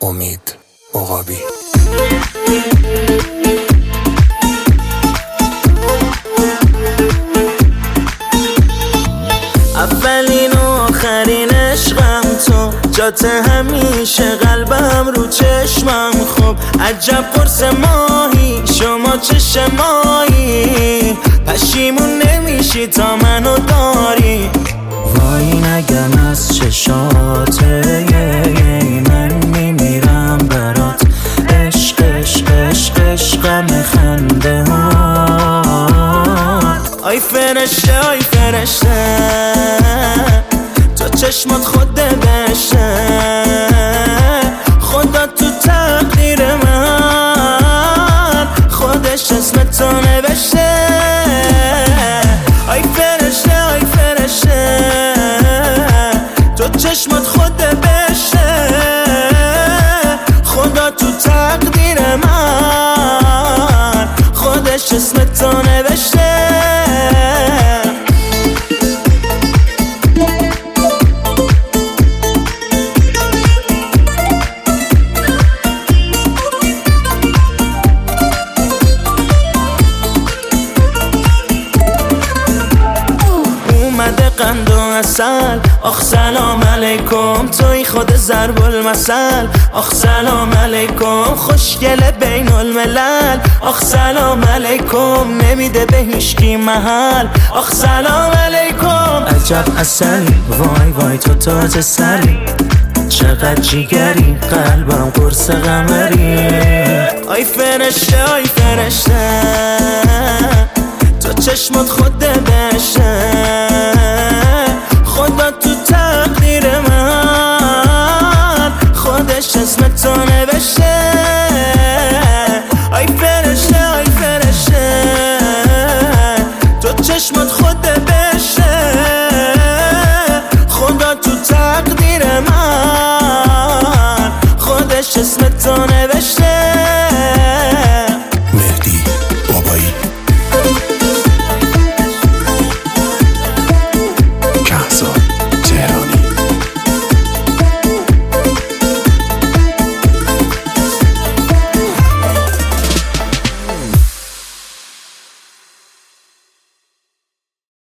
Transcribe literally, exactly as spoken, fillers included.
امید عقابی. اولین و آخرین عشقم تو، جات همیشه قلبم رو چشمم. خوب عجب قرص ماهی، شما چه ماهی، پشیمون نمیشی تا منو داری. وای نگم از چشاته من میمیرم برات، عشق عشق عشق عشقم خنده ها. آی فرشته آی فرشته، تو چشمات خود بشه، خدا تو تقدیر من خودش اسمتو نوشته. آی فرشته آی فرشته، تو چشمات خود بشه، خدا تو تقدیر من خودش اسمتو نوشته. قند و عسل، آخ سلام علیکم، توی خود ضرب المثل. آخ سلام علیکم، خوشگل بین الملل. آخ سلام علیکم، نمیده به هیچکی محل. آخ سلام علیکم، عجب عسلی، وای وای تو تاج سری، چقدر جیگری، قلبم قرص قمری. آی فرشته آی فرشته، تو چشمات خود بشه، خدا تو تقدیر من خودش اسمتو نوشته. آی